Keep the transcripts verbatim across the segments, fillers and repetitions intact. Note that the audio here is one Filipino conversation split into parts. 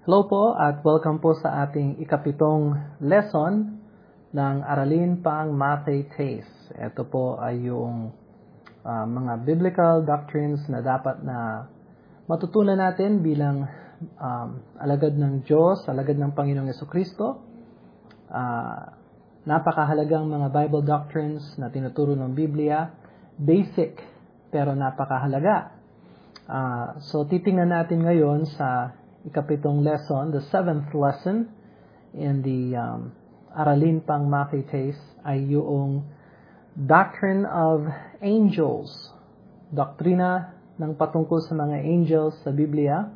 Hello po at welcome po sa ating ikapitong lesson ng Aralin Pang Mathetes. Ito po ay yung uh, mga biblical doctrines na dapat na matutunan natin bilang um, alagad ng Diyos, alagad ng Panginoong Jesucristo. Uh, napakahalagang mga Bible doctrines na tinuturo ng Biblia. Basic pero napakahalaga. Uh, so titingnan natin ngayon sa ikapitong lesson, the seventh lesson in the um, Aralin Pang Mathetes ay yung Doctrine of Angels. Doktrina ng patungkol sa mga angels sa Biblia.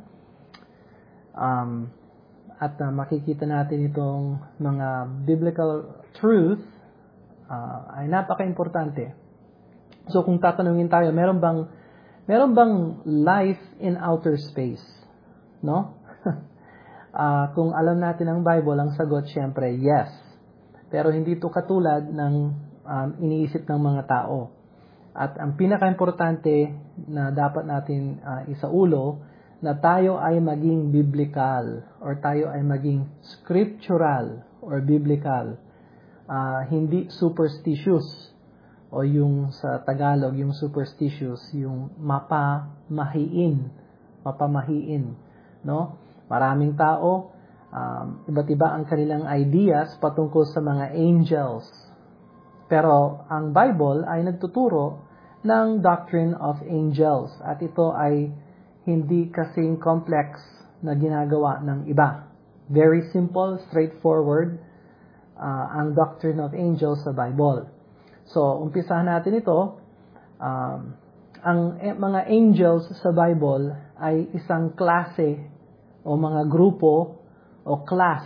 Um, at uh, makikita natin itong mga biblical truth uh, ay napaka-importante. So kung tatanungin tayo, meron bang meron bang life in outer space? No? uh, kung alam natin ang Bible, ang sagot syempre, yes. Pero hindi ito katulad ng um, iniisip ng mga tao. At ang pinaka-importante na dapat natin uh, isaulo, na tayo ay maging biblical or tayo ay maging scriptural or biblical. Uh, hindi superstitious o yung sa Tagalog, yung superstitious, yung mapamahiin. Mapamahiin. No? Maraming tao, um, iba't iba ang kanilang ideas patungkol sa mga angels. Pero ang Bible ay nagtuturo ng doctrine of angels. At ito ay hindi kasing complex na ginagawa ng iba. Very simple, straightforward uh, ang doctrine of angels sa Bible. So, umpisahan natin ito. Um, ang eh, mga angels sa Bible ay isang klase o mga grupo o class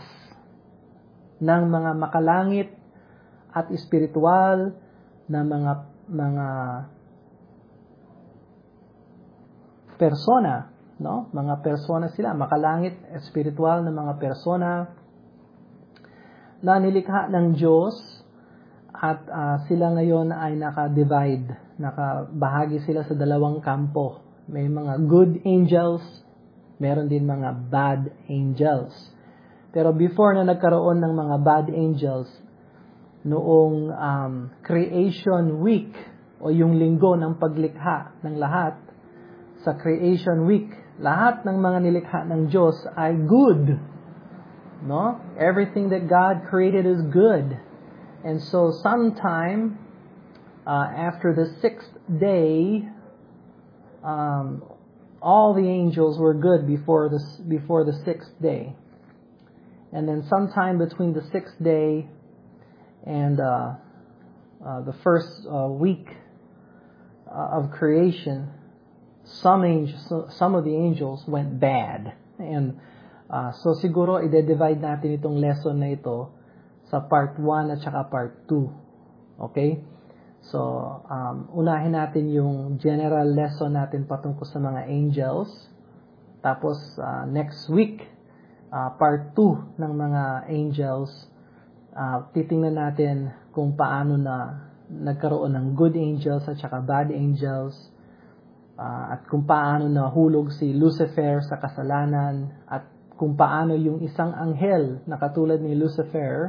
ng mga makalangit at espiritual na mga mga persona, no? Mga persona sila, makalangit, espiritual na mga persona na nilikha ng Diyos at uh, sila ngayon ay naka-divide, nakabahagi sila sa dalawang kampo. May mga good angels, meron din mga bad angels. Pero before na nagkaroon ng mga bad angels, noong um, creation week o yung linggo ng paglikha ng lahat, sa creation week, lahat ng mga nilikha ng Diyos ay good. No? Everything that God created is good. And so sometime uh, after the sixth day, um, all the angels were good before the, before the sixth day. And then sometime between the sixth day and uh, uh, the first uh, week uh, of creation, some angels, some of the angels went bad. And uh, so siguro i-divide natin itong lesson na ito sa part one at saka part two. Okay? So, um, unahin natin yung general lesson natin patungkol sa mga angels. Tapos, uh, next week, uh, part two ng mga angels, uh, titingnan natin kung paano na nagkaroon ng good angels at saka bad angels, uh, at kung paano nahulog si Lucifer sa kasalanan, at kung paano yung isang anghel na katulad ni Lucifer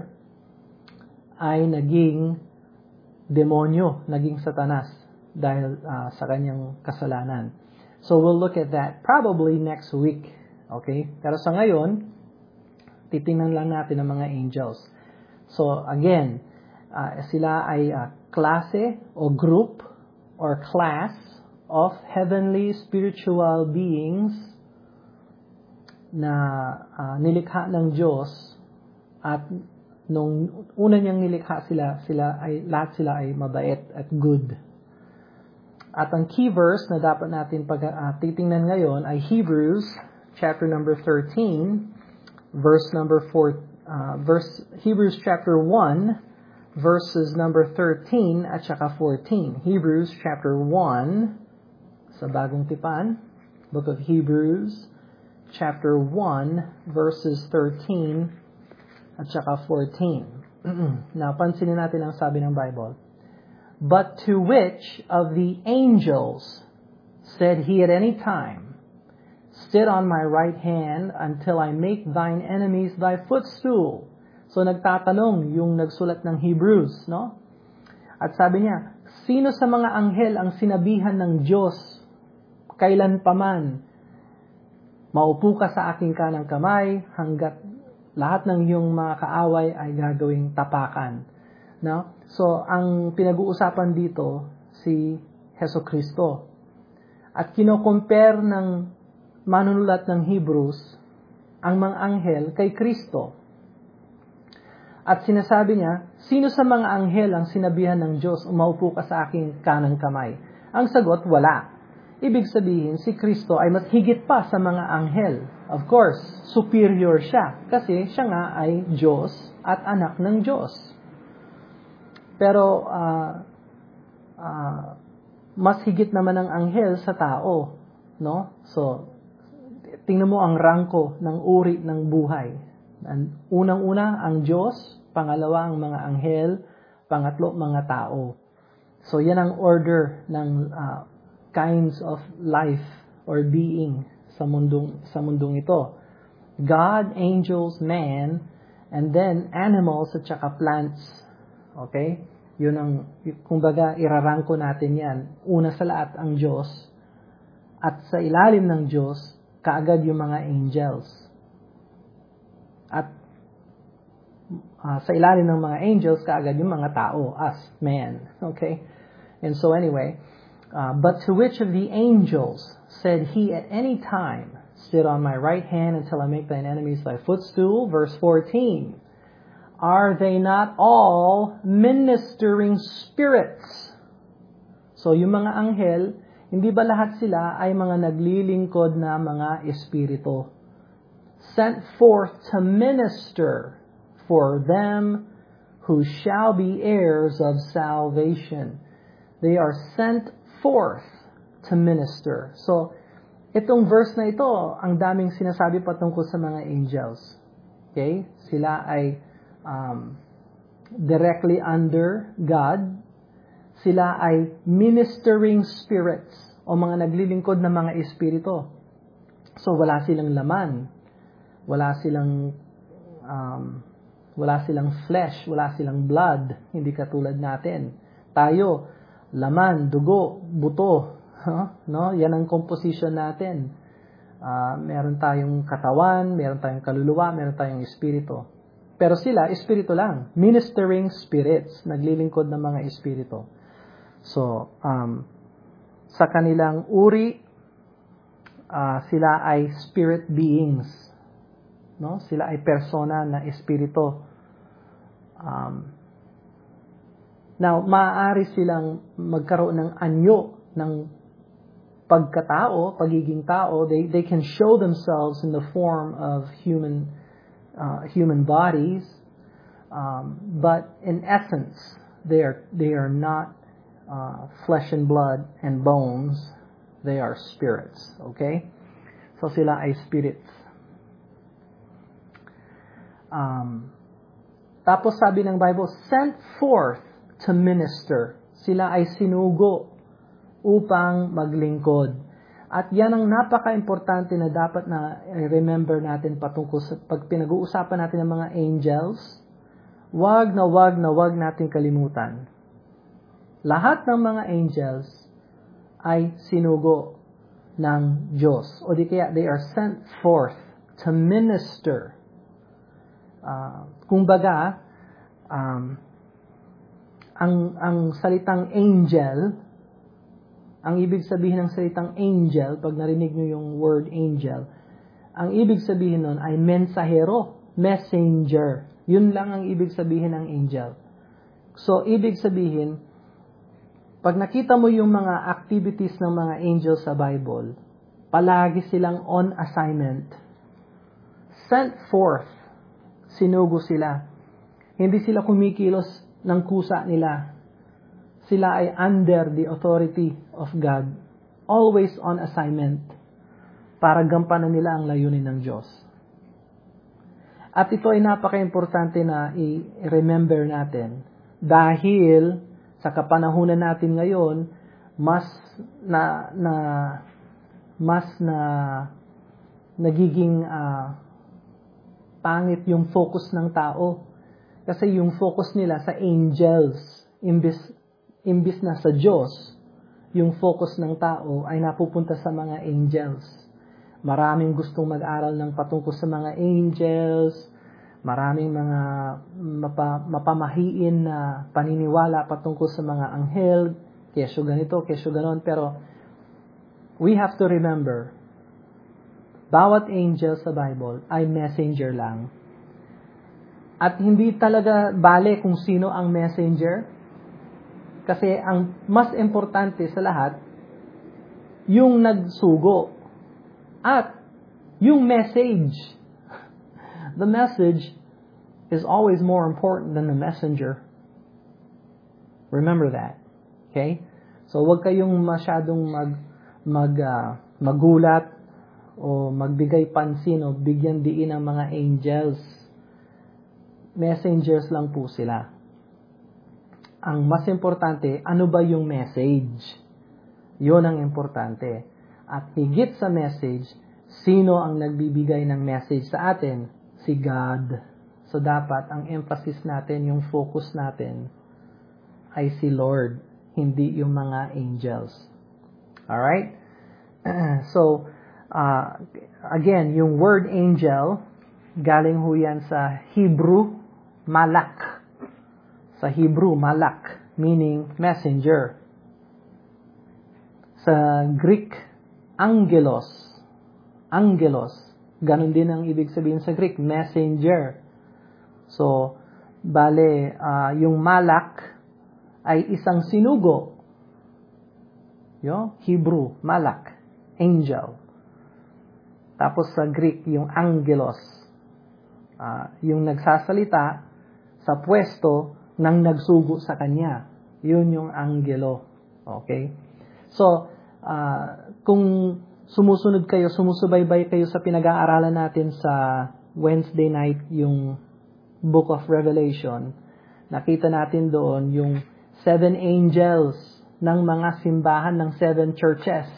ay naging demonyo, naging satanas dahil uh, sa kanyang kasalanan. So we'll look at that probably next week. Okay? Pero sa ngayon, titingnan lang natin ang mga angels. So again, uh, sila ay uh, klase o group or class of heavenly spiritual beings na uh, nilikha ng Diyos, at nung una niyang nilikha sila, sila ay, lahat sila ay mabait at good. At ang key verse na dapat natin pag uh, titingnan ngayon ay Hebrews chapter number thirteen, verse number four, uh, verse Hebrews chapter one, verses number thirteen at saka fourteen. Hebrews chapter one sa Bagong Tipan, Book of Hebrews chapter one, verses thirteen at saka fourteen. Now, pansinin natin ang sabi ng Bible. But to which of the angels said he at any time, sit on my right hand until I make thine enemies thy footstool. So nagtatanong yung nagsulat ng Hebrews, no? At sabi niya, sino sa mga anghel ang sinabihan ng Diyos kailan paman, maupo ka sa aking kanang kamay hanggat lahat ng iyong mga kaaway ay gagawing tapakan. No? So, ang pinag-uusapan dito si Hesukristo. At kino-compare ng manunulat ng Hebrews ang mga anghel kay Kristo. At sinasabi niya, sino sa mga anghel ang sinabihan ng Diyos, umaupo ka sa aking kanang kamay? Ang sagot, wala. Ibig sabihin, si Kristo ay mas higit pa sa mga anghel. Of course, superior siya kasi siya nga ay Diyos at anak ng Diyos. Pero, uh, uh, mas higit naman ang anghel sa tao, no? So, tingnan mo ang rangko ng uri ng buhay. Unang-una, ang Diyos. Pangalawa, ang mga anghel. Pangatlo, mga tao. So, yan ang order ng uh, kinds of life or being sa mundong sa mundong ito. God, angels, man, and then animals at saka plants. Okay? Yun ang, kumbaga, irarangko natin yan. Una sa lahat, ang Diyos. At sa ilalim ng Diyos, kaagad yung mga angels. At uh, sa ilalim ng mga angels, kaagad yung mga tao, us, man. Okay? And so anyway, Uh, but to which of the angels said he at any time, sit on my right hand until I make thine enemies thy footstool? Verse fourteen. Are they not all ministering spirits? So yung mga anghel, hindi ba lahat sila ay mga naglilingkod na mga espiritu? Sent forth to minister for them who shall be heirs of salvation. They are sent forth to minister. So, itong verse na ito, ang daming sinasabi patungkol sa mga angels. Okay? Sila ay um, directly under God. Sila ay ministering spirits o mga naglilingkod na mga espiritu. So, wala silang laman. Wala silang um, wala silang flesh. Wala silang blood. Hindi katulad natin. Tayo, laman, dugo, buto, huh? No? Yan ang composition natin. Uh, meron tayong katawan, meron tayong kaluluwa, meron tayong espiritu. Pero sila, espiritu lang. Ministering spirits, naglilingkod ng mga espiritu. So, um, sa kanilang uri, uh, sila ay spirit beings. No? Sila ay persona na espiritu. Um, Now, maaari silang magkaroon ng anyo ng pagkatao, pagiging tao. They they can show themselves in the form of human uh, human bodies, um, but in essence, they are they are not uh, flesh and blood and bones. They are spirits. Okay, so sila ay spirits. Um, tapos sabi ng Bible, sent forth to minister. Sila ay sinugo upang maglingkod. At yan ang napaka-importante na dapat na remember natin patungkol sa pag pinag-uusapan natin ng mga angels. Wag na wag na wag natin kalimutan. Lahat ng mga angels ay sinugo ng Diyos. O di kaya they are sent forth to minister. Uh, kung baga, um, Ang ang salitang angel, ang ibig sabihin ng salitang angel, pag narinig niyo yung word angel, ang ibig sabihin nun ay mensahero, messenger. Yun lang ang ibig sabihin ng angel. So, ibig sabihin, pag nakita mo yung mga activities ng mga angels sa Bible, palagi silang on assignment. Sent forth, sinugo sila. Hindi sila kumikilos ng kusa nila. Sila ay under the authority of God. Always on assignment. Para gampanan nila ang layunin ng Diyos. At ito ay napaka-importante na i-remember natin. Dahil sa kapanahunan natin ngayon, mas na, na mas na nagiging uh, pangit yung focus ng tao. Kasi yung focus nila sa angels, imbis, imbis na sa Diyos, yung focus ng tao ay napupunta sa mga angels. Maraming gustong mag-aral ng patungkol sa mga angels, maraming mga mapa, mapamahiin na paniniwala patungkol sa mga anghel, kesyo ganito, kesyo ganon. Pero we have to remember, bawat angel sa Bible ay messenger lang. At hindi talaga bale kung sino ang messenger. Kasi ang mas importante sa lahat, yung nagsugo. At yung message. The message is always more important than the messenger. Remember that. Okay? So wag kayong masyadong mag, mag, uh, magulat o magbigay pansin o bigyan diin ng mga angels. Messengers lang po sila. Ang mas importante, ano ba yung message? Yun ang importante. At higit sa message, sino ang nagbibigay ng message sa atin? Si God. So dapat ang emphasis natin, yung focus natin ay si Lord, hindi yung mga angels. Alright? So, uh, again, yung word angel, galing ho yan sa Hebrew, malak. Sa Hebrew, malak, meaning messenger. Sa Greek, angelos. Angelos. Ganon din ang ibig sabihin sa Greek, messenger. So, bale, uh, yung malak ay isang sinugo. Yo, Hebrew, malak, angel. Tapos sa Greek, yung angelos. Uh, yung nagsasalita sa pwesto ng nagsugo sa kanya. Yun yung angelo. Okay? So, uh, kung sumusunod kayo, sumusubaybay kayo sa pinag-aaralan natin sa Wednesday night, yung Book of Revelation, nakita natin doon yung seven angels ng mga simbahan ng seven churches.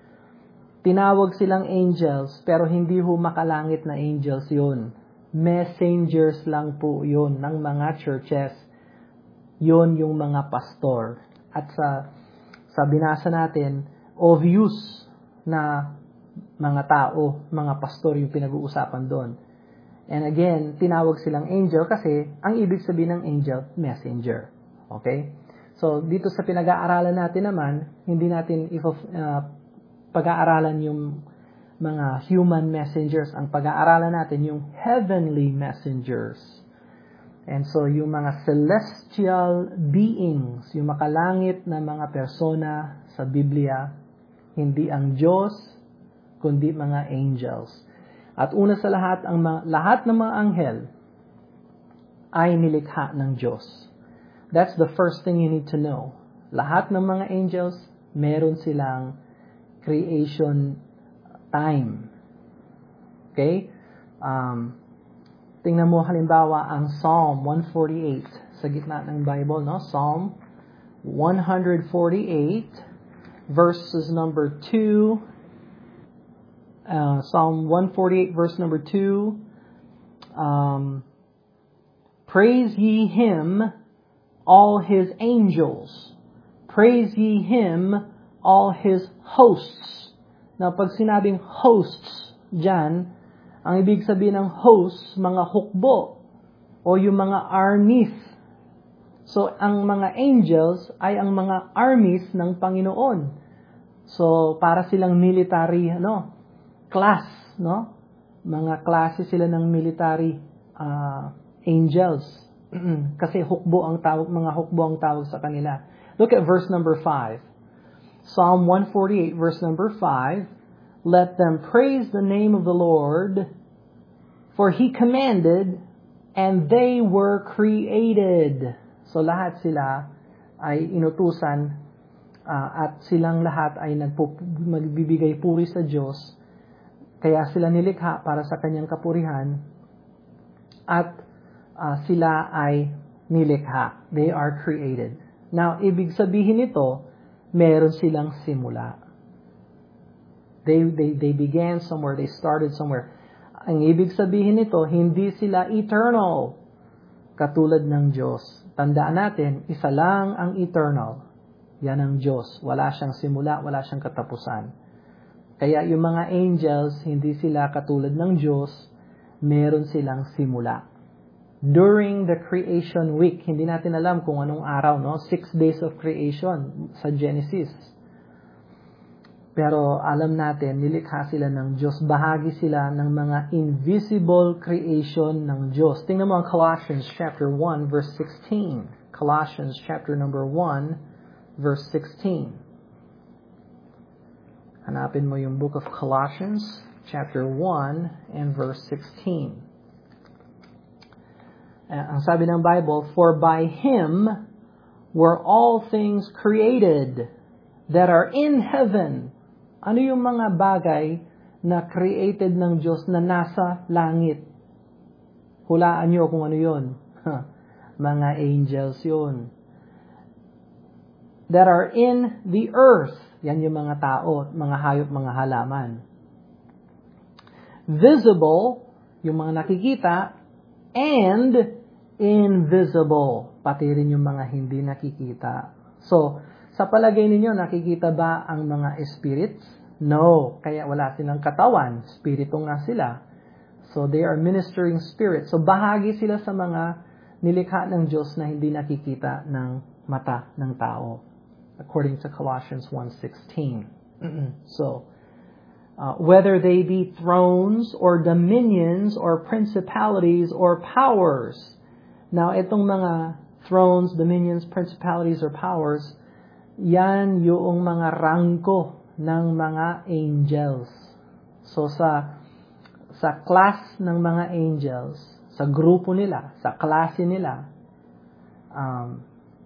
Tinawag silang angels, pero hindi ho makalangit na angels yun. Messengers lang po yun ng mga churches. Yun yung mga pastor. At sa, sa binasa natin, obvious na mga tao, mga pastor yung pinag-uusapan doon. And again, tinawag silang angel kasi ang ibig sabihin ng angel, messenger. Okay? So, dito sa pinag-aaralan natin naman, hindi natin if, uh, pag-aaralan yung mga human messengers. Ang pag-aaralan natin yung heavenly messengers. And so, yung mga celestial beings, yung makalangit na mga persona sa Biblia, hindi ang Diyos, kundi mga angels. At una sa lahat, ang mga, lahat ng mga anghel ay nilikha ng Diyos. That's the first thing you need to know. Lahat ng mga angels, meron silang creation time. Okay? Um, tingnan mo halimbawa ang Psalm one forty-eight sa gitna ng Bible, no? Psalm one forty-eight verses number two. Uh, Psalm one forty-eight verse number two. Um, Praise ye him, all his angels. Praise ye him, all his hosts. Now, pag sinabing hosts dyan, ang ibig sabihin ng hosts, mga hukbo, o yung mga armies. So, ang mga angels ay ang mga armies ng Panginoon. So, para silang military, ano, class, no? Mga klase sila ng military uh, angels. Kasi hukbo ang tawag, mga hukbo ang tawag sa kanila. Look at verse number five. Psalm one forty-eight, verse number five, Let them praise the name of the Lord, for He commanded, and they were created. So lahat sila ay inutusan, uh, at silang lahat ay nagpo, magbibigay puri sa Diyos. Kaya sila nilikha para sa Kanyang kapurihan, at uh, sila ay nilikha. They are created. Now, ibig sabihin nito, meron silang simula. They, they, they began somewhere. They started somewhere. Ang ibig sabihin nito, hindi sila eternal. Katulad ng Diyos. Tandaan natin, isa lang ang eternal. Yan ang Diyos. Wala siyang simula, wala siyang katapusan. Kaya yung mga angels, hindi sila katulad ng Diyos, meron silang simula. During the creation week, hindi natin alam kung anong araw, no? Six days of creation sa Genesis. Pero alam natin, nilikha sila ng Diyos. Bahagi sila ng mga invisible creation ng Diyos. Tingnan mo ang Colossians chapter one, verse sixteen. Colossians chapter number one, verse sixteen. Hanapin mo yung book of Colossians, chapter one, and verse sixteen. Uh, ang sabi ng Bible, for by Him were all things created that are in heaven. Ano yung mga bagay na created ng Diyos na nasa langit? Hulaan nyo kung ano yun. Mga angels yun. That are in the earth. Yan yung mga tao, mga hayop, mga halaman. Visible, yung mga nakikita, and invisible. Pati rin yung mga hindi nakikita. So, sa palagay ninyo, nakikita ba ang mga spirits? No. Kaya wala silang katawan. Spirito nga sila. So, they are ministering spirits. So, bahagi sila sa mga nilikha ng Diyos na hindi nakikita ng mata ng tao. According to Colossians one sixteen. So, uh, whether they be thrones or dominions or principalities or powers. Now, itong mga thrones, dominions, principalities, or powers, yan yung mga rangko ng mga angels. So sa sa class ng mga angels, sa grupo nila, sa klase nila, um,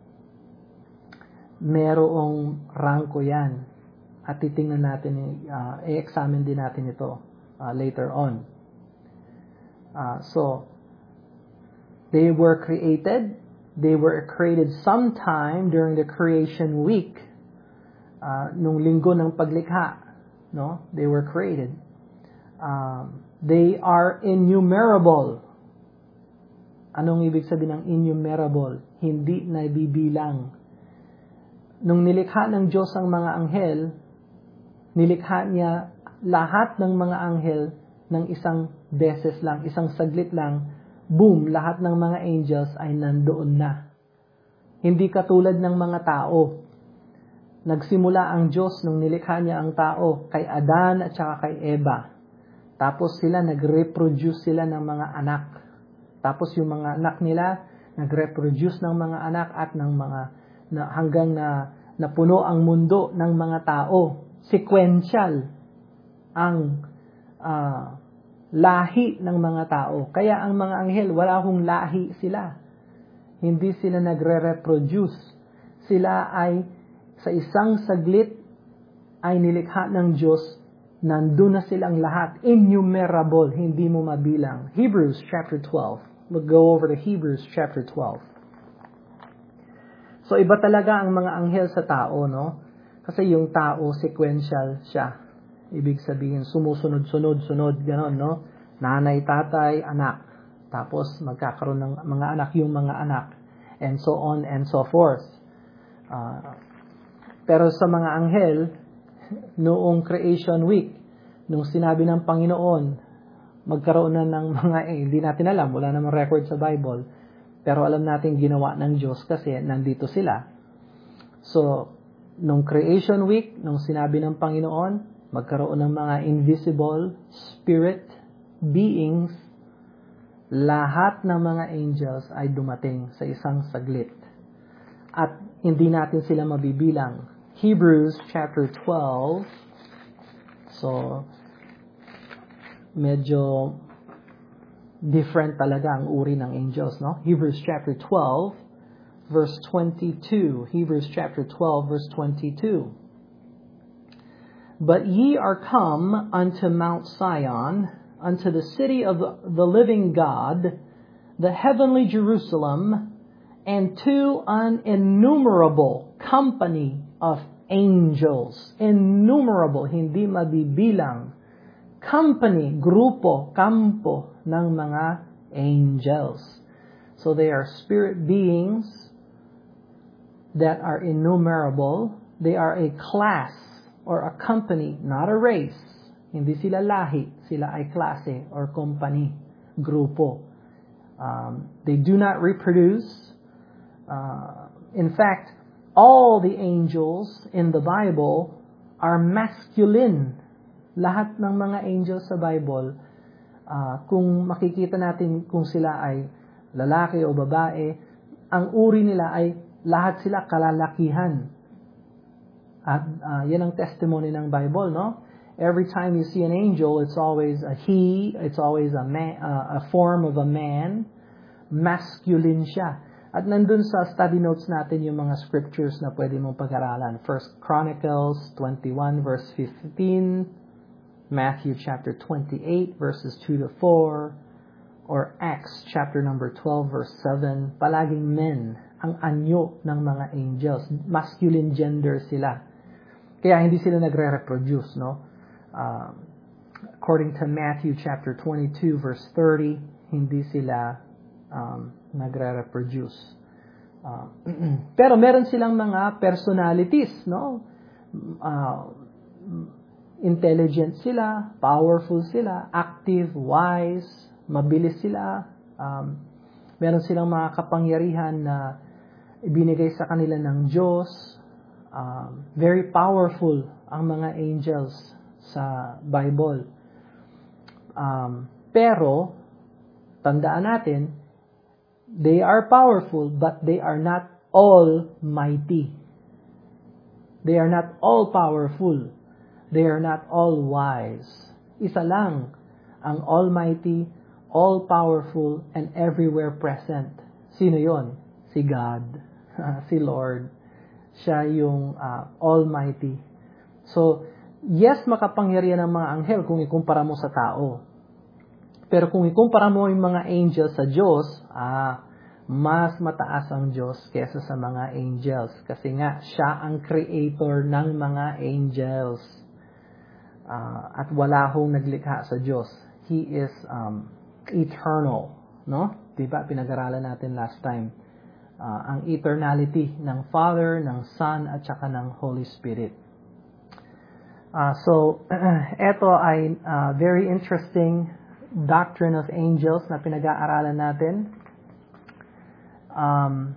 merong rangko yan. At titingnan natin, uh, i-examine din natin ito uh, later on. Uh, so, they were created. They were created sometime during the creation week. Uh, nung linggo ng paglikha, no? They were created. Um, they are innumerable. Anong ibig sabihin ng innumerable? Hindi nabibilang. Nung nilikha ng Diyos ang mga anghel, nilikha niya lahat ng mga anghel ng isang beses lang, isang saglit lang. Boom, lahat ng mga angels ay nandoon na. Hindi katulad ng mga tao. Nagsimula ang Diyos nung nilikha niya ang tao kay Adan at saka kay Eva. Tapos sila nag-reproduce sila ng mga anak. Tapos yung mga anak nila nag-reproduce ng mga anak at ng mga na, hanggang na napuno ang mundo ng mga tao. Sequential ang uh, lahi ng mga tao. Kaya ang mga anghel, wala akong lahi sila. Hindi sila nagre-reproduce. Sila ay sa isang saglit ay nilikha ng Diyos, nandun na silang lahat. Innumerable, hindi mo mabilang. Hebrews chapter twelve. We'll go over to Hebrews chapter twelve. So iba talaga ang mga anghel sa tao, no? Kasi yung tao, sequential siya. Ibig sabihin, sumusunod-sunod-sunod, gano'n, no? Nanay, tatay, anak. Tapos, magkakaroon ng mga anak yung mga anak. And so on and so forth. Uh, pero sa mga anghel, noong creation week, nung sinabi ng Panginoon, magkaroon na ng mga, eh, hindi natin alam, wala namang record sa Bible. Pero alam natin ginawa ng Diyos kasi nandito sila. So, nung creation week, nung sinabi ng Panginoon, magkaroon ng mga invisible spirit beings, lahat ng mga angels ay dumating sa isang saglit. At hindi natin sila mabibilang. Hebrews chapter twelve. So, medyo different talaga ang uri ng angels, no? Hebrews chapter twelve, verse twenty-two. Hebrews chapter twelve, verse twenty-two. But ye are come unto Mount Sion, unto the city of the living God, the heavenly Jerusalem, and to an innumerable company of angels. Innumerable, hindi mabibilang. Company, grupo, kampo ng mga angels. So they are spirit beings that are innumerable. They are a class or a company, not a race. Hindi sila lahi, sila ay klase or company, grupo. Um, they do not reproduce. Uh, in fact, all the angels in the Bible are masculine. Lahat ng mga angels sa Bible, uh, kung makikita natin kung sila ay lalaki o babae, ang uri nila ay lahat sila kalalakihan. At uh, yan ang testimony ng Bible, no? Every time you see an angel, it's always a he, it's always a man, uh, a form of a man, masculine siya. At nandun sa study notes natin yung mga scriptures na pwede mong pag-aralan. First Chronicles twenty-one verse fifteen, Matthew chapter twenty-eight verses two to four, or Acts chapter number twelve verse seven. Palaging men ang anyo ng mga angels. Masculine gender sila. Kaya hindi sila nagre-reproduce, no? Uh, according to Matthew chapter twenty-two verse thirty, hindi sila um, nagre-reproduce. Uh, pero meron silang mga personalities, no? Uh, intelligent sila, powerful sila, active, wise, mabilis sila. Um, meron silang mga kapangyarihan na ibinigay sa kanila ng Diyos. Um, very powerful ang mga angels sa Bible. Um, pero, tandaan natin, they are powerful, but they are not almighty. They are not all powerful. They are not all wise. Isa lang ang almighty, all powerful, and everywhere present. Sino yon? Si God. Si Lord. Siya yung uh, almighty. So, yes, makapangyarihan ang mga anghel kung ikumpara mo sa tao. Pero kung ikumpara mo yung mga angels sa Diyos, ah, mas mataas ang Diyos kesa sa mga angels. Kasi nga, siya ang creator ng mga angels. Uh, at wala hong naglikha sa Diyos. He is um, eternal. No? Diba? Pinag-aralan natin last time. Uh, ang eternality ng Father, ng Son, at saka ng Holy Spirit. Uh, so, ito ay uh, very interesting doctrine of angels na pinag-aaralan natin. Um,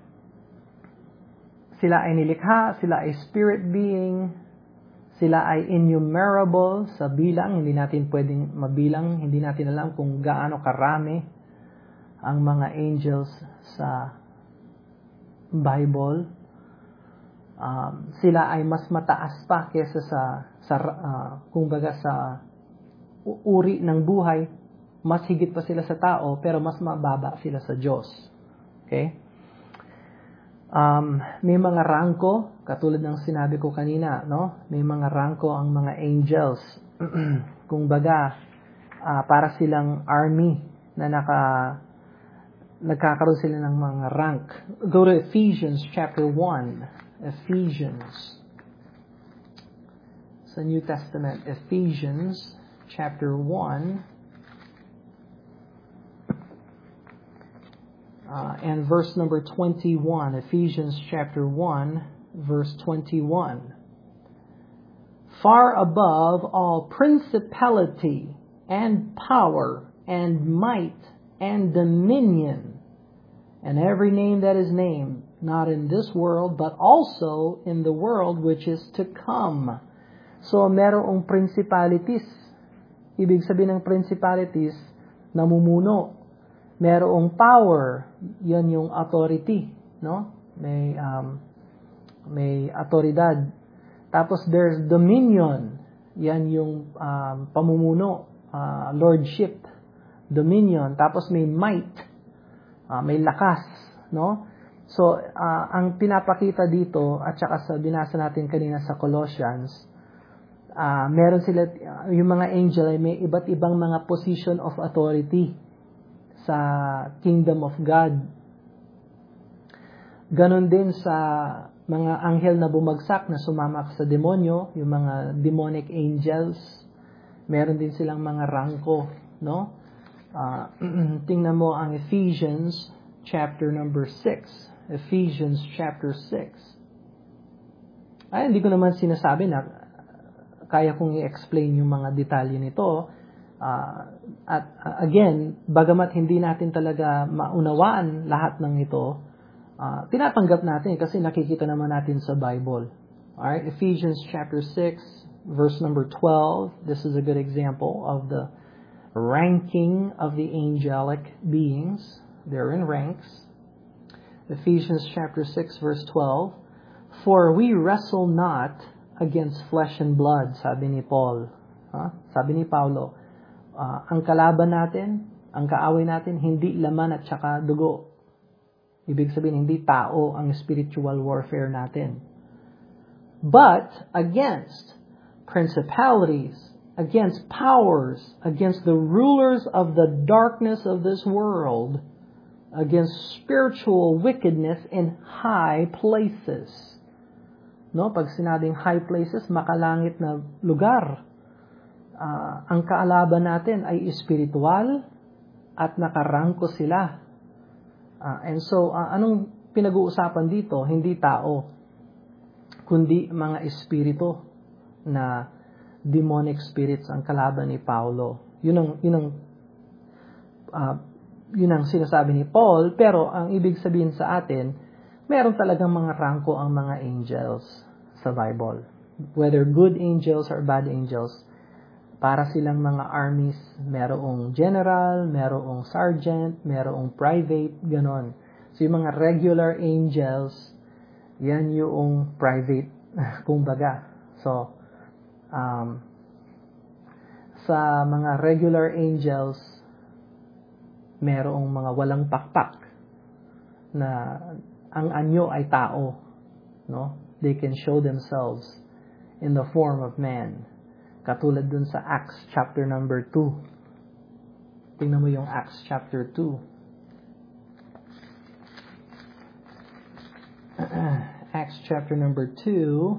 sila ay nilikha, sila ay spirit being, sila ay innumerable sa bilang, hindi natin pwedeng mabilang, hindi natin alam kung gaano karami ang mga angels sa Bible. Um, sila ay mas mataas pa kaysa sa, sa uh, kumbaga sa uri ng buhay, mas higit pa sila sa tao, pero mas mababa sila sa Diyos. Okay? Um, may mga rangko, katulad ng sinabi ko kanina, no? May mga rangko ang mga angels. Kung baga, uh, para silang army na naka nagkakaroon sila ng mga rank. Go to Ephesians chapter one. Ephesians. Sa New Testament, Ephesians chapter one. Uh, and verse number twenty-one. Ephesians chapter one, verse twenty-one. Far above all principality and power and might and dominion and every name that is named, not in this world, but also in the world which is to come. So, merong principalities. Ibig sabihin ng principalities, namumuno. Merong power, yan yung authority, no? May um, may autoridad. Tapos there's dominion, yan yung um, pamumuno, uh, lordship, dominion. Tapos may might, uh, may lakas, no? So uh, ang pinapakita dito at saka sa binasa natin kanina sa Colossians, uh, meron sila uh, yung mga angel ay may iba't ibang mga position of authority sa kingdom of God. Ganon din sa mga anghel na bumagsak na sumamak sa demonyo, yung mga demonic angels, meron din silang mga rangko, no? Uh, tingnan mo ang Ephesians chapter number six. Ephesians chapter six. Ay, hindi ko naman sinasabi na kaya kong i-explain yung mga detalye nito. Uh, at uh, again, bagamat hindi natin talaga maunawaan lahat ng ito, uh, tinatanggap natin kasi nakikita naman natin sa Bible. Alright, Ephesians chapter six, verse number twelve. This is a good example of the ranking of the angelic beings. They're in ranks. Ephesians chapter six, verse twelve. For we wrestle not against flesh and blood, sabi ni Paul. Huh? Sabi ni Paulo, uh, ang kalaban natin, ang kaaway natin, hindi laman at saka dugo. Ibig sabihin, hindi tao ang spiritual warfare natin. But against principalities, against powers, against the rulers of the darkness of this world, against spiritual wickedness in high places. No, pag sinabing high places, makalangit na lugar. Uh, ang kaalaban natin ay espiritual at nakarangko sila. Uh, and so, uh, anong pinag-uusapan dito? Hindi tao, kundi mga espiritu na demonic spirits ang kalaban ni Paulo. Yun ang, yun ang, uh, yun ang sinasabi ni Paul, pero ang ibig sabihin sa atin, meron talagang mga rangko ang mga angels sa Bible. Whether good angels or bad angels, para silang mga armies, merong general, merong sergeant, merong private, ganon. So yung mga regular angels, yan yung private, kumbaga. So, um, sa mga regular angels, merong mga walang pakpak na ang anyo ay tao, no? They can show themselves in the form of man. Katulad dun sa Acts chapter number two. Tingnan mo yung Acts chapter two. Acts chapter number two.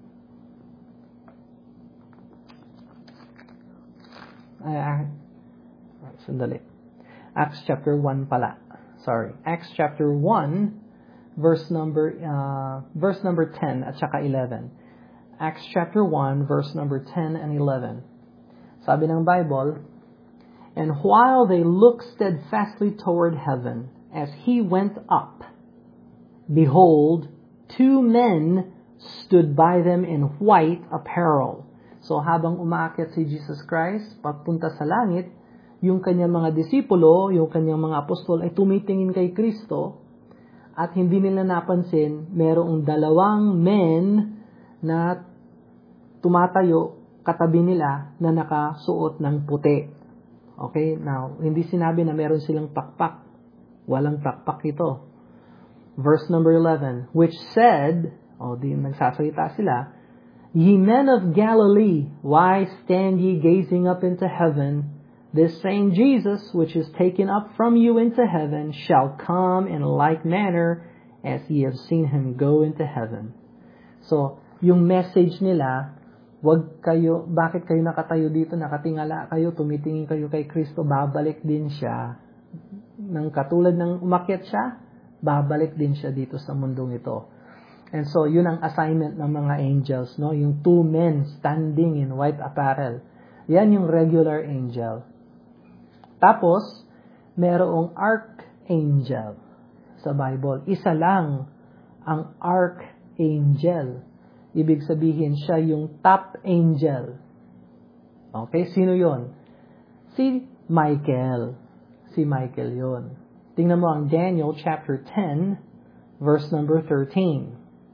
Ay, sandali. Acts chapter one pala. Sorry. Acts chapter one, verse number uh, verse number ten at saka eleven. Acts chapter one, verse number ten and eleven. Sabi ng Bible, and while they looked steadfastly toward heaven, as he went up, behold, two men stood by them in white apparel. So habang umaakit si Jesus Christ, papunta sa langit, yung kanyang mga disipulo, yung kanyang mga apostol ay tumitingin kay Kristo at hindi nila napansin merong dalawang men na tumatayo katabi nila na nakasuot ng puti. Okay? Now, hindi sinabi na meron silang pakpak. Walang pakpak ito. Verse number eleven, which said, o oh, di nagsasalita sila, ye men of Galilee, why stand ye gazing up into heaven? This same Jesus, which is taken up from you into heaven, shall come in like manner as ye have seen him go into heaven. So, yung message nila, wag kayo, bakit kayo nakatayo dito, nakatingala kayo, tumitingin kayo kay Kristo, babalik din siya. Nang katulad ng umakyat siya, babalik din siya dito sa mundong ito. And so, yun ang assignment ng mga angels, no? Yung two men standing in white apparel. Yan yung regular angel. Tapos, merong archangel sa Bible. Isa lang ang archangel. Ibig sabihin, siya yung top angel. Okay, sino yon? Si Michael. Si Michael yon. Tingnan mo ang Daniel chapter ten, verse number thirteen.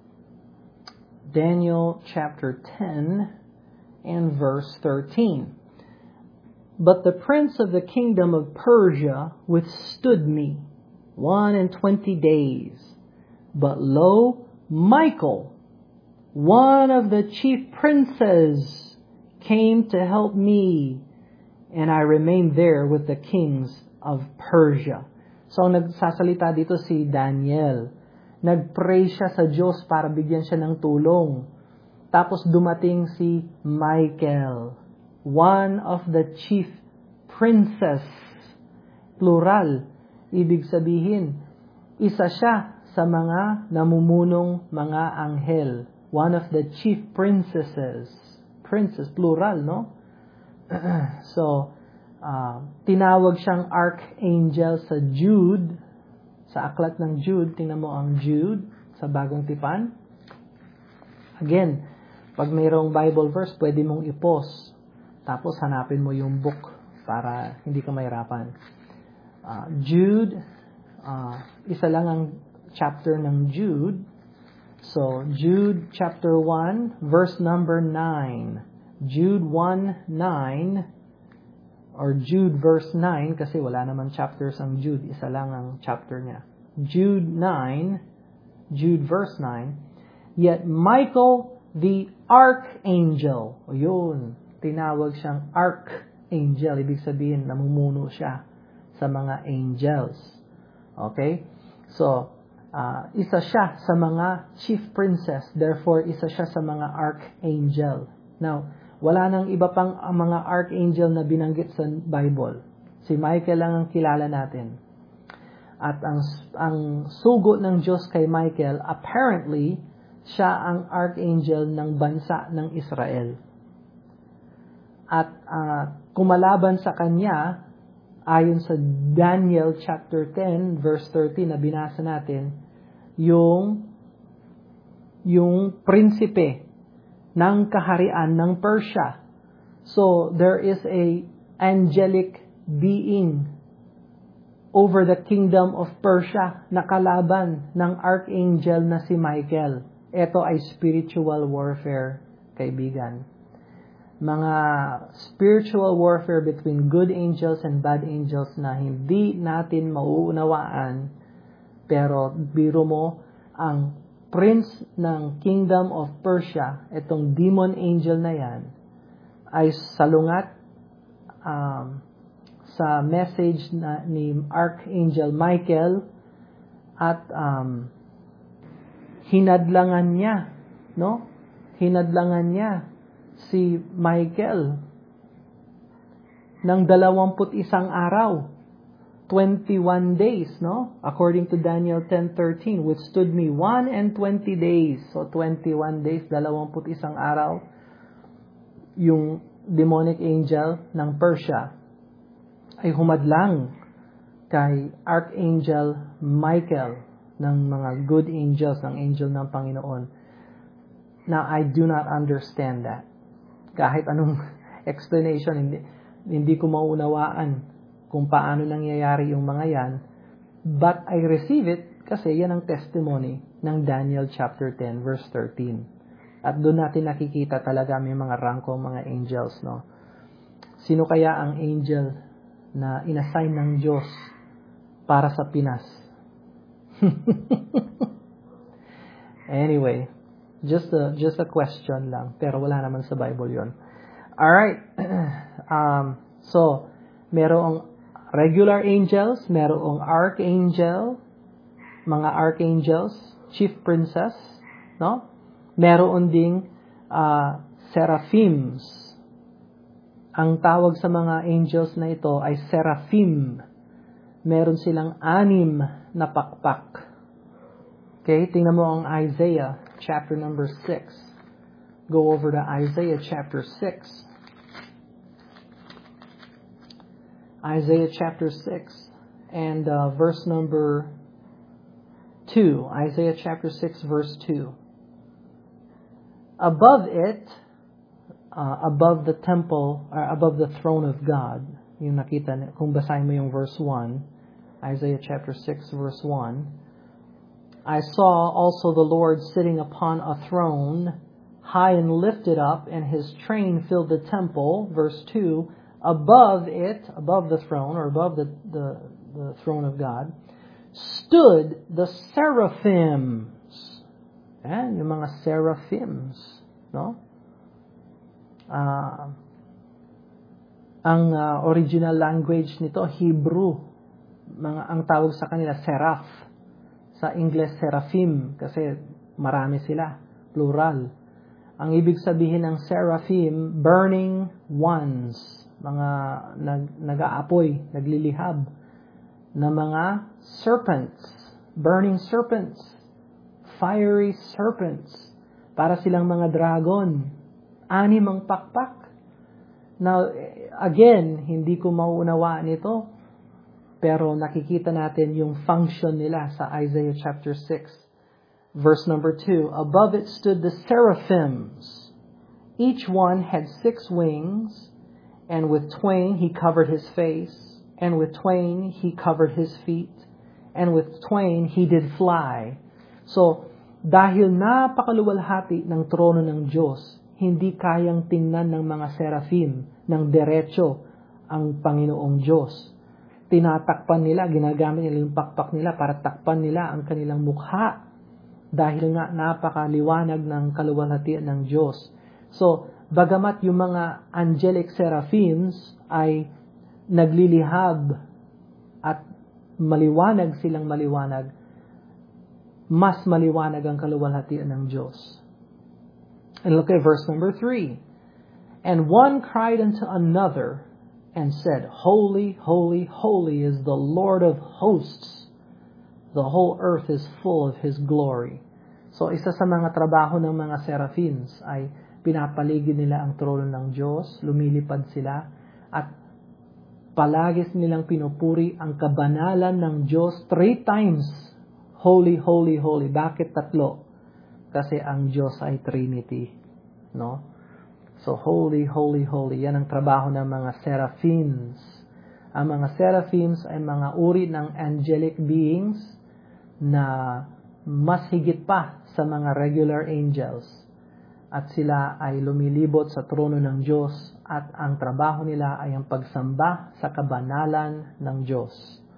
Daniel chapter ten and verse thirteen. But the prince of the kingdom of Persia withstood me one and twenty days. But lo, Michael, one of the chief princes, came to help me, and I remained there with the kings of Persia. So, nagsasalita dito si Daniel Nag-pray siya sa Diyos para bigyan siya ng tulong. Tapos dumating si Michael, one of the chief princes. Plural. Ibig sabihin, isa siya sa mga namumunong mga anghel. One of the chief princesses. Princess, plural, no? So, uh, tinawag siyang archangel sa Jude. Sa aklat ng Jude, tingnan mo ang Jude sa Bagong Tipan. Again, pag mayroong Bible verse, pwede mong i-pause. Tapos hanapin mo yung book para hindi ka mahirapan. Uh, Jude, uh, isa lang ang chapter ng Jude. So, Jude chapter one, verse number nine. Jude one, nine, or Jude verse nine, kasi wala naman chapters ang Jude, isa lang ang chapter niya. Jude nine, Jude verse nine, yet Michael the archangel, o yun, tinawag siyang archangel, ibig sabihin, namumuno siya sa mga angels. Okay? So, uh, isa siya sa mga chief princess, therefore, isa siya sa mga archangel. Now, wala nang iba pang uh, mga archangel na binanggit sa Bible. Si Michael lang ang kilala natin. At ang, ang sugo ng Diyos kay Michael, apparently, siya ang archangel ng bansa ng Israel. At uh, kumalaban sa kanya, ayon sa Daniel chapter ten, verse thirteen na binasa natin, yung, yung prinsipe ng kaharian ng Persia. So, there is a angelic being over the kingdom of Persia na kalaban ng archangel na si Michael. Ito ay spiritual warfare, kaibigan. Mga spiritual warfare between good angels and bad angels na hindi natin mauunawaan, pero biro mo, ang prince ng kingdom of Persia, itong demon angel na yan, ay salungat um, sa message na ni Archangel Michael at um, hinadlangan niya, no? Hinadlangan niya si Michael ng dalawamput isang araw, twenty-one days, no? According to Daniel ten thirteen, withstood me one and twenty days. So, twenty-one days, dalawamput isang araw, yung demonic angel ng Persia ay humadlang kay Archangel Michael ng mga good angels, ng angel ng Panginoon. Now, I do not understand that. Kahit anong explanation, hindi, hindi ko maunawaan kung paano nangyayari yung mga yan. But I receive it kasi yan ang testimony ng Daniel chapter ten, verse thirteen. At doon natin nakikita talaga may mga rangko, mga angels, no? Sino kaya ang angel na inassign ng Diyos para sa Pinas? Anyway, just a, just a question lang. Pero wala naman sa Bible yon. Alright. Um, so, merong regular angels, merong archangel, mga archangels, chief princess, no? Meron ding uh, seraphims. Ang tawag sa mga angels na ito ay seraphim. Meron silang anim na pakpak. Okay, tingnan mo ang Isaiah chapter number six. Go over to Isaiah chapter six. Isaiah chapter six and uh, verse number two. Isaiah chapter six verse two. Above it, uh, above the temple, or above the throne of God, yung nakita, kung basahin mo yung verse one, Isaiah chapter six verse one, I saw also the Lord sitting upon a throne, high and lifted up, and his train filled the temple. Verse two, above it, above the throne, or above the, the, the throne of God, stood the seraphims. Yan, yung mga seraphims, no? Uh, ang uh, original language nito, Hebrew. Mga, ang tawag sa kanila, seraph. Sa English, seraphim, kasi marami sila, plural. Ang ibig sabihin ng seraphim, burning ones, mga nag, nag-aapoy, naglilihab, na mga serpents, burning serpents, fiery serpents, para silang mga dragon, anim ang pakpak. Now, again, hindi ko mauunawaan ito, pero nakikita natin yung function nila sa Isaiah chapter six. Verse number two, above it stood the seraphims. Each one had six wings, and with twain he covered his face, and with twain he covered his feet, and with twain he did fly. So, dahil napakaluwalhati ng trono ng Diyos, hindi kayang tingnan ng mga seraphim ng derecho ang Panginoong Diyos. Tinatakpan nila, ginagamit nila yung pakpak nila para takpan nila ang kanilang mukha dahil nga napakaliwanag ng kaluwalhatian ng Diyos. So, bagamat yung mga angelic seraphims ay naglilihab at maliwanag silang maliwanag, mas maliwanag ang kaluwalhatian ng Diyos. And look at verse number three. And one cried unto another and said, Holy, holy, holy is the Lord of hosts. The whole earth is full of His glory. So, isa sa mga trabaho ng mga seraphims ay pinapaligid nila ang trono ng Diyos, lumilipad sila, at palagis nilang pinupuri ang kabanalan ng Diyos three times. Holy, holy, holy. Bakit tatlo? Kasi ang Diyos ay Trinity. No? So, holy, holy, holy. Yan ang trabaho ng mga seraphims. Ang mga seraphims ay mga uri ng angelic beings na mas higit pa sa mga regular angels. At sila ay lumilibot sa trono ng Diyos at ang trabaho nila ay ang pagsamba sa kabanalan ng Diyos.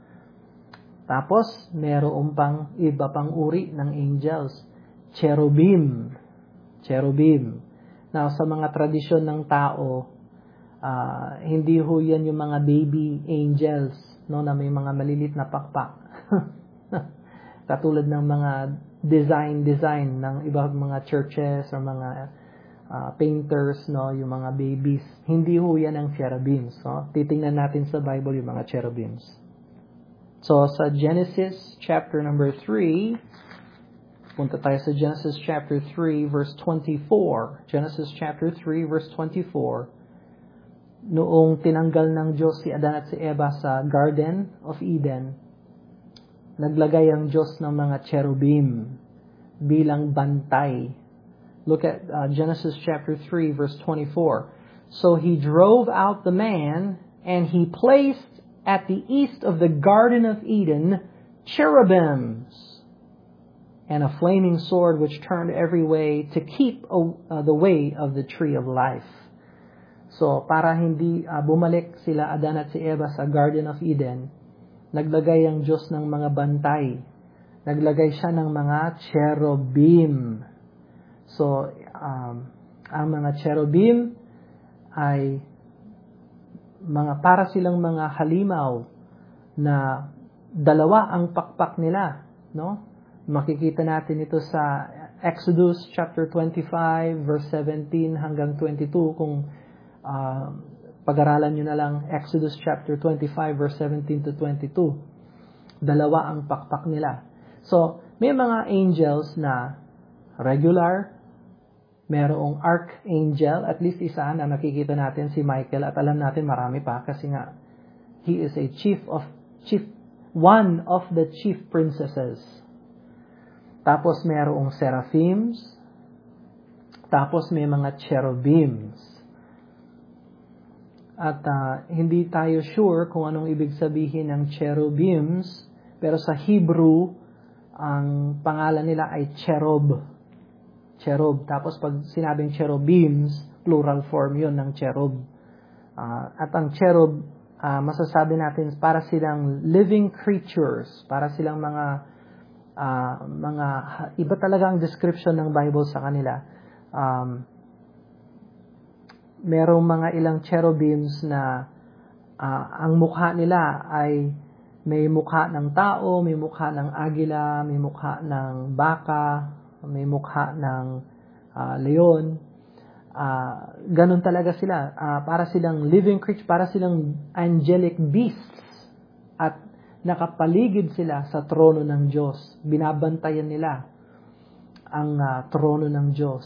Tapos, meron pang iba pang uri ng angels. Cherubim. Cherubim. Now, sa mga tradisyon ng tao, uh, hindi ho yan yung mga baby angels, no, na may mga malilit na pakpak. Katulad ng mga design-design ng ibang mga churches or mga uh, painters, no, yung mga babies. Hindi ho yan ang cherubims. No? Titingnan natin sa Bible yung mga cherubims. So, sa Genesis chapter number three, punta tayo sa Genesis chapter three, verse twenty-four. Genesis chapter three, verse twenty-four. Noong tinanggal ng Diyos si Adan at si Eva sa Garden of Eden, naglagay ang Diyos ng mga cherubim bilang bantay. Look at uh, Genesis chapter three, verse twenty-four. So he drove out the man, and he placed at the east of the Garden of Eden cherubims, and a flaming sword which turned every way to keep uh, the way of the tree of life. So, para hindi uh, bumalik sila Adan at si Eva sa Garden of Eden, naglagay ang Diyos ng mga bantay. Naglagay siya ng mga cherubim. So, um, ang mga cherubim ay mga para silang mga halimaw na dalawa ang pakpak nila, no? Makikita natin ito sa Exodus chapter twenty-five, verse seventeen hanggang twenty-two. Kung uh, pag-aralan nyo na lang Exodus chapter twenty-five, verse seventeen to twenty-two. Dalawa ang pakpak nila. So, may mga angels na regular, merong archangel, at least isa na nakikita natin si Michael, at alam natin marami pa kasi nga, he is a chief of, chief, one of the chief princesses. Tapos mayroong seraphims. Tapos may mga cherubims. At uh, hindi tayo sure kung anong ibig sabihin ng cherubims. Pero sa Hebrew, ang pangalan nila ay cherub. Cherub. Tapos pag sinabing cherubims, plural form yun ng cherub. Uh, at ang cherub, uh, masasabi natin, para silang living creatures. Para silang mga Uh, mga iba talaga ang description ng Bible sa kanila. Um, merong mga ilang cherubims na uh, ang mukha nila ay May mukha ng tao, may mukha ng agila, may mukha ng baka, may mukha ng uh, leon. Uh, ganun talaga sila. Uh, para silang living creatures, para silang angelic beasts. At nakapaligid sila sa trono ng Diyos. Binabantayan nila ang uh, trono ng Diyos.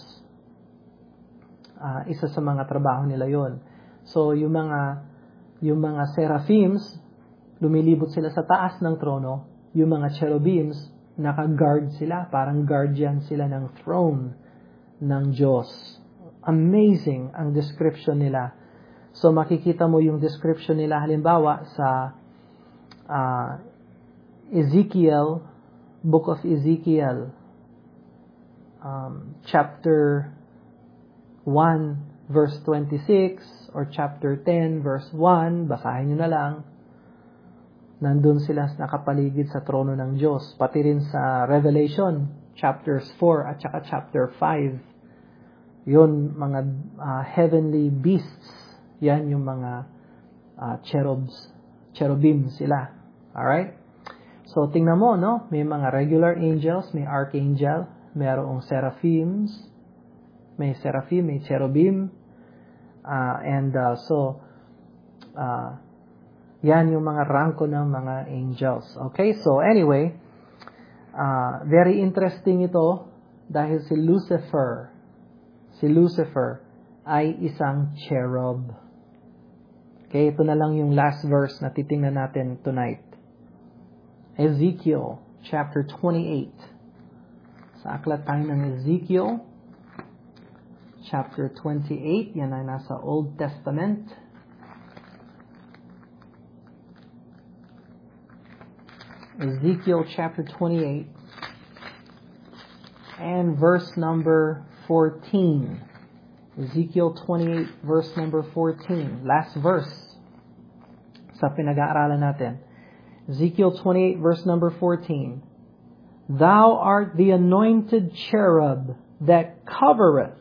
Uh, isa sa mga trabaho nila yon. So, yung mga, yung mga seraphims, lumilibot sila sa taas ng trono. Yung mga cherubims, naka-guard sila. Parang guardian sila ng throne ng Diyos. Amazing ang description nila. So, makikita mo yung description nila halimbawa sa uh, Ezekiel, Book of Ezekiel, um, chapter one, verse twenty-six, or chapter ten, verse one, basahin nyo na lang. Nandun sila nakapaligid sa trono ng Diyos. Pati rin sa Revelation, chapters four at saka chapter five. Yun, mga uh, heavenly beasts. Yan yung mga uh, cherubs, cherubim sila. Alright? So, tingnan mo, no? May mga regular angels, may archangel, mayroong seraphims, may seraphim, may cherubim, uh, and uh, so, uh, yan yung mga ranko ng mga angels. Okay? So, anyway, uh, very interesting ito dahil si Lucifer, si Lucifer ay isang cherub. Okay? Ito na lang yung last verse na titingnan natin tonight. Ezekiel chapter twenty-eight. Sa aklat tayo ng Ezekiel chapter twenty-eight. Yan ay nasa Old Testament. Ezekiel chapter twenty-eight and verse number fourteen. Ezekiel twenty-eight verse number fourteen. Last verse sa pinag-aaralan natin. Ezekiel twenty-eight verse number fourteen. Thou art the anointed cherub that covereth,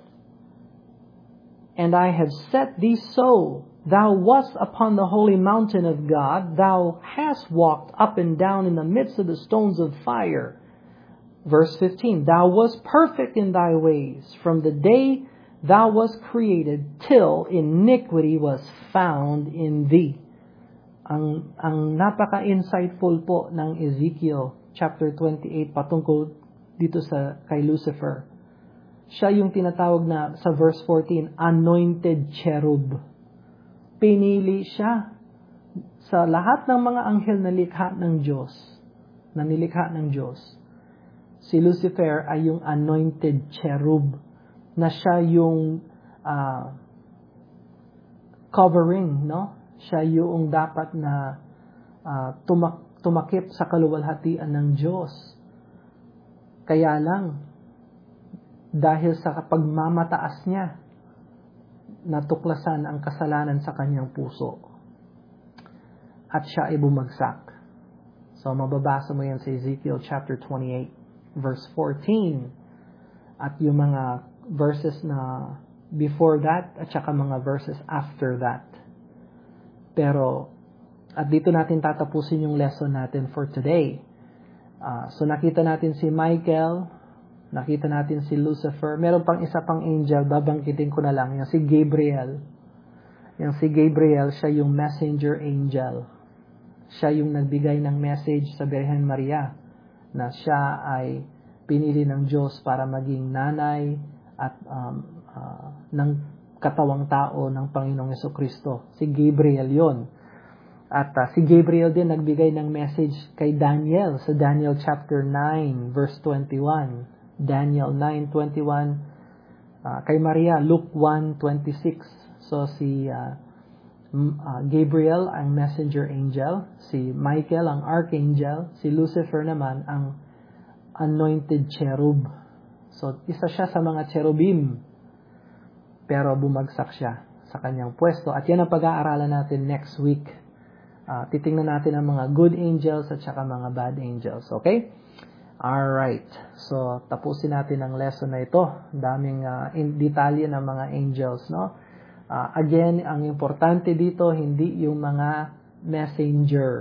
and I have set thee so. Thou wast upon the holy mountain of God. Thou hast walked up and down in the midst of the stones of fire. Verse fifteen. Thou wast perfect in thy ways from the day thou wast created till iniquity was found in thee. Ang, ang napaka-insightful po ng Ezekiel chapter twenty-eight patungkol dito sa kay Lucifer. Siya yung tinatawag na sa verse fourteen, anointed cherub. Pinili siya sa lahat ng mga anghel na likha ng Diyos, na nilikha ng Diyos. Si Lucifer ay yung anointed cherub, na siya yung uh, covering, no? Siya yung dapat na uh, tumak- tumakip sa kaluwalhatian ng Diyos. Kaya lang, dahil sa pagmamataas niya, natuklasan ang kasalanan sa kanyang puso. At siya ay bumagsak. So, mababasa mo yan sa Ezekiel chapter twenty-eight, verse fourteen. At yung mga verses na before that, at saka mga verses after that. Pero, at dito natin tatapusin yung lesson natin for today. Uh, so, nakita natin si Michael, nakita natin si Lucifer. Meron pang isa pang angel, babangkitin ko na lang, yung si Gabriel. Yung si Gabriel, siya yung messenger angel. Siya yung nagbigay ng message sa Birhen Maria na siya ay pinili ng Diyos para maging nanay at um, uh, ng katawang tao ng Panginoong Jesucristo. Si Gabriel yon. At uh, si Gabriel din nagbigay ng message kay Daniel sa Daniel chapter nine verse twenty-one. Daniel nine twenty-one, uh, kay Maria, Luke one twenty-six. So, si uh, uh, Gabriel ang messenger angel, si Michael ang archangel, si Lucifer naman ang anointed cherub. So, isa siya sa mga cherubim, pero bumagsak siya sa kanyang pwesto. At yan ang pag-aaralan natin next week. Uh, titingnan natin ang mga good angels at saka mga bad angels. Okay? Alright. So, tapusin natin ang lesson na ito. Daming uh, in detalye ng mga angels, no? Uh, again, ang importante dito, hindi yung mga messengers.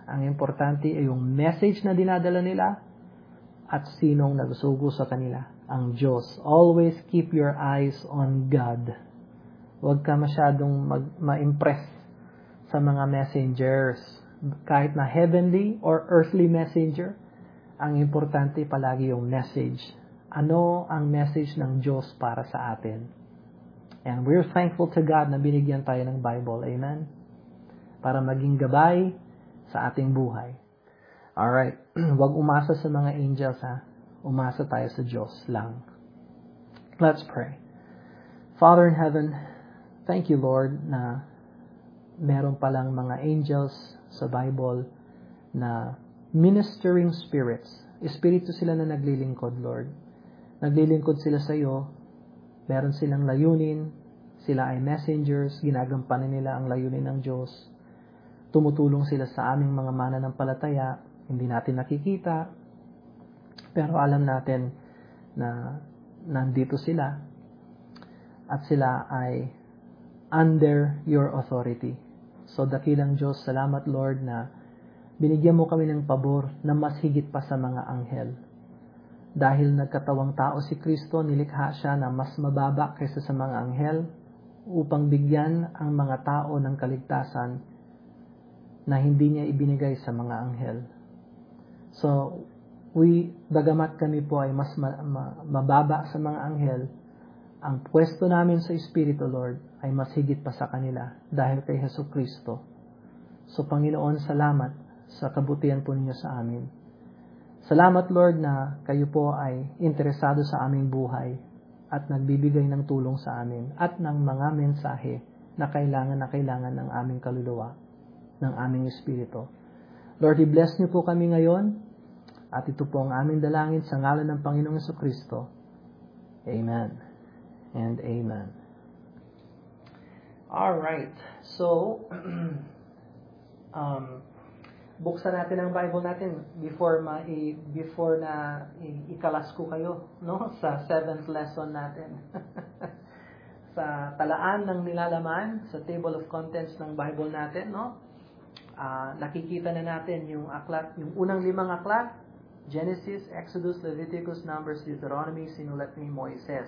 Ang importante ay yung message na dinadala nila at sinong nagsugo sa kanila. Ang Diyos. Always keep your eyes on God. Huwag ka masyadong mag- ma-impress sa mga messengers. Kahit na heavenly or earthly messenger, ang importante palagi yung message. Ano ang message ng Diyos para sa atin? And we're thankful to God na binigyan tayo ng Bible. Amen? Para maging gabay sa ating buhay. Alright. Huwag umasa sa mga angels, ha? Umasa tayo sa Diyos lang. Let's pray. Father in heaven, thank you, Lord, na meron palang mga angels sa Bible na ministering spirits. Espiritu sila na naglilingkod, Lord. Naglilingkod sila sa iyo. Meron silang layunin. Sila ay messengers. Ginagampanan nila ang layunin ng Diyos. Tumutulong sila sa aming mga mananampalataya. Hindi natin nakikita. Pero alam natin na nandito sila. At sila ay under your authority. So, dakilang Diyos, salamat Lord na binigyan mo kami ng pabor na mas higit pa sa mga anghel. Dahil nagkatawang tao si Kristo, nilikha siya na mas mababa kaysa sa mga anghel upang bigyan ang mga tao ng kaligtasan na hindi niya ibinigay sa mga anghel. So, we, bagamat kami po ay mas ma- ma- mababa sa mga anghel, ang pwesto namin sa Espiritu, Lord, ay mas higit pa sa kanila dahil kay Hesus Kristo. So, Panginoon, salamat sa kabutihan po ninyo sa amin. Salamat, Lord, na kayo po ay interesado sa aming buhay at nagbibigay ng tulong sa amin at ng mga mensahe na kailangan na kailangan ng aming kaluluwa, ng aming Espiritu. Lord, i-bless niyo po kami ngayon at ito po ang aming dalangin sa ngalan ng Panginoong Hesus Kristo. Amen and amen. Alright, so um, buksan natin ang Bible natin before ma i, before na i, ikalas ko kayo, no, sa seventh lesson natin. Sa talaan ng nilalaman sa table of contents ng Bible natin, no? Uh, nakikita na natin yung aklat, yung unang limang aklat, Genesis, Exodus, Leviticus, Numbers, Deuteronomy, sinulat ni Moises.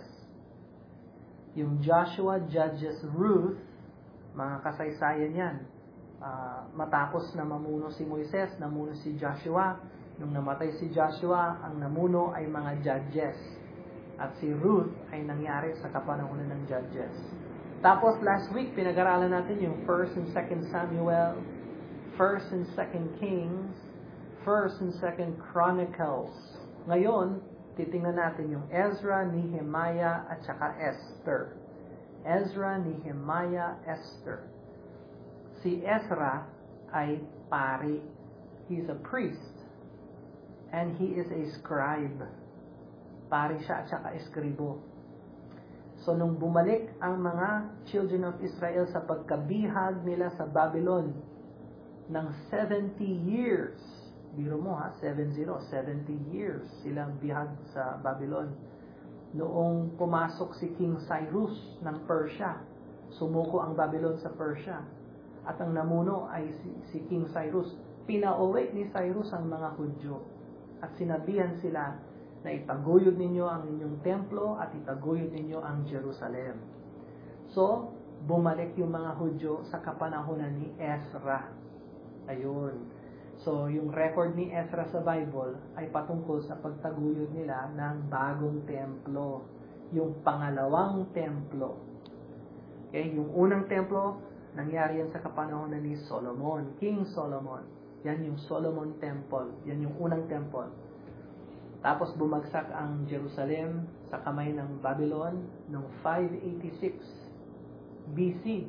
Yung Joshua, Judges, Ruth, mga kasaysayan yan. Uh, matapos na mamuno si Moises, namuno si Joshua. Nung namatay si Joshua, ang namuno ay mga judges. At si Ruth ay nangyari sa kapanahunan ng judges. Tapos last week, pinag-aralan natin yung first and second Samuel, first and second Kings, first and second Chronicles. Ngayon, titingnan natin yung Ezra, Nehemiah, at saka Esther. Ezra, Nehemiah, Esther. Si Ezra ay pari. He's a priest. And he is a scribe. Pari siya at saka eskribo. So, nung bumalik ang mga children of Israel sa pagkabihag nila sa Babylon ng seventy years, biro mo ha, seventy, seventy years silang bihag sa Babylon. Noong pumasok si King Cyrus ng Persia, sumuko ang Babylon sa Persia. At ang namuno ay si, si King Cyrus. Pinauwi ni Cyrus ang mga Hudyo. At sinabihan sila na itaguyod ninyo ang inyong templo at itaguyod ninyo ang Jerusalem. So, bumalik yung mga Hudyo sa kapanahunan ni Ezra. Ayun. So, yung record ni Ezra sa Bible ay patungkol sa pagtaguyod nila ng bagong templo. Yung pangalawang templo. Okay? Yung unang templo, nangyari yan sa kapanahonan ni Solomon, King Solomon. Yan yung Solomon Temple. Yan yung unang temple. Tapos bumagsak ang Jerusalem sa kamay ng Babylon noong five eighty-six B C.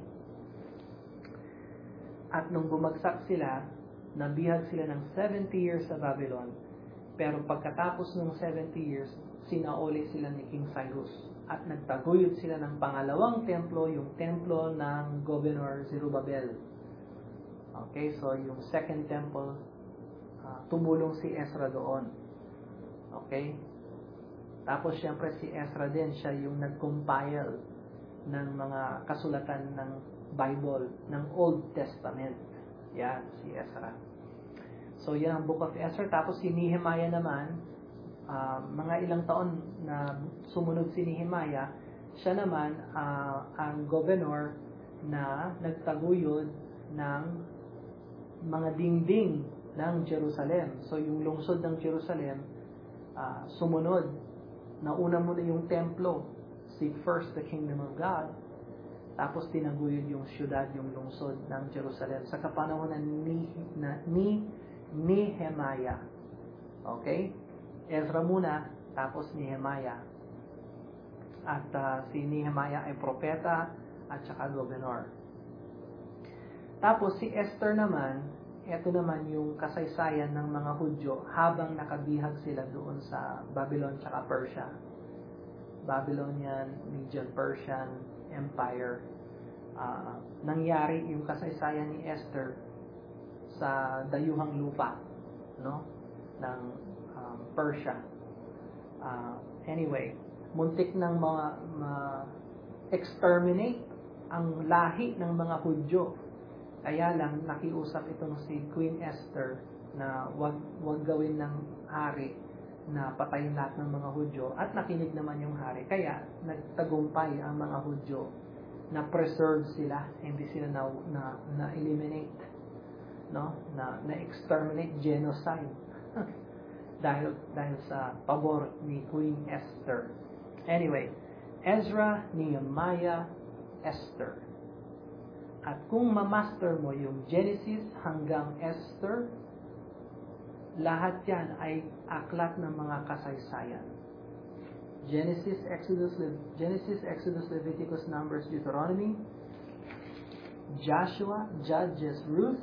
At nung bumagsak sila, nabihag sila ng seventy years sa Babylon. Pero pagkatapos ng seventy years, sinauli sila ni King Cyrus. At nagtaguyod sila ng pangalawang templo, yung templo ng Governor Zerubbabel. Okay, so yung second temple, uh, tumulong si Ezra doon. Okay? Tapos syempre si Ezra din, siya yung nag-compile ng mga kasulatan ng Bible, ng Old Testament. Yan, si Ezra. So, yan ang Book of Esther. Tapos si Nehemiah naman, uh, mga ilang taon na sumunod si Nehemiah, siya naman uh, ang governor na nagtaguyod ng mga dingding ng Jerusalem. So, yung lungsod ng Jerusalem, uh, sumunod. Nauna muna yung templo. Seek first the kingdom of God. Tapos tinaguyod yung syudad, yung lungsod ng Jerusalem sa kapanahon ni, na, ni Nehemiah. Okay? Ezra muna, tapos Nehemiah. At uh, si Nehemiah ay propeta at saka gobernador. Tapos si Esther naman, ito naman yung kasaysayan ng mga Hudyo habang nakabihag sila doon sa Babylon at Persia. Babylonian, Median Persian Empire. Uh, nangyari yung kasaysayan ni Esther sa dayuhang lupa, no, ng um, Persia. Uh, anyway, muntik nang ma, ma exterminate ang lahi ng mga Hudyo. Kaya lang nakiusap itong si Queen Esther na wag wag gawin ng hari na patayin lahat ng mga Hudyo, at nakinig naman yung hari. Kaya nagtagumpay ang mga Hudyo na preserve sila, hindi sila na na, na eliminate, no? Na na exterminate, genocide. dahil dahil sa pabor ni Queen Esther. Anyway, Ezra, Nehemiah, Esther. At kung ma-master mo yung Genesis hanggang Esther, lahat yan ay aklat ng mga kasaysayan. Genesis, Exodus, Le- Genesis, Exodus, Leviticus, Numbers, Deuteronomy, Joshua, Judges, Ruth,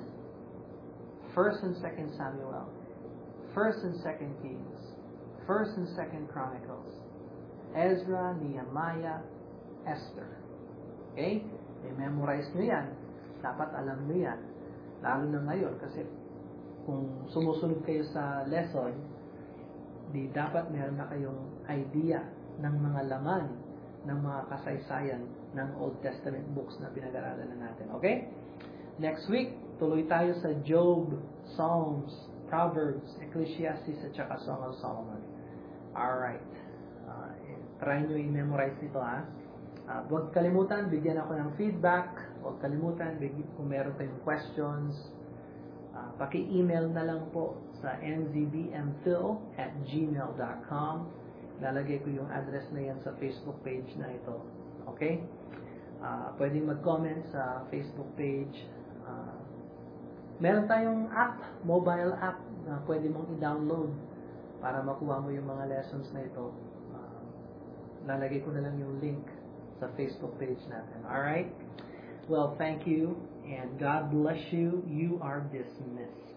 First and Second Samuel, First and Second Kings, First and Second Chronicles, Ezra, Nehemiah, Esther. Okay? I-memorize nyo yan. Dapat alam nyo yan. Lalo na ngayon kasi kung sumusunod kayo sa lesson, di dapat meron na kayong idea ng mga laman ng mga kasaysayan ng Old Testament books na pinag-aralan na natin. Okay? Next week, tuloy tayo sa Job, Psalms, Proverbs, Ecclesiastes, at saka Song of Solomon. Alright. Uh, try nyo i-memorize ito, ha? Uh, huwag kalimutan, bigyan ako ng feedback. Huwag kalimutan, bigyan, kung meron kayong questions, uh, paki-email na lang po sa n z b m phil at gmail dot com. Lalagay ko yung address na yan sa Facebook page na ito. Okay? Uh, pwedeng mag-comment sa Facebook page. Uh, meron tayong app, mobile app, na pwede mong i-download para makuha mo yung mga lessons na ito. Uh, lalagay ko na lang yung link sa Facebook page natin. Alright? Well, thank you, and God bless you. You are dismissed.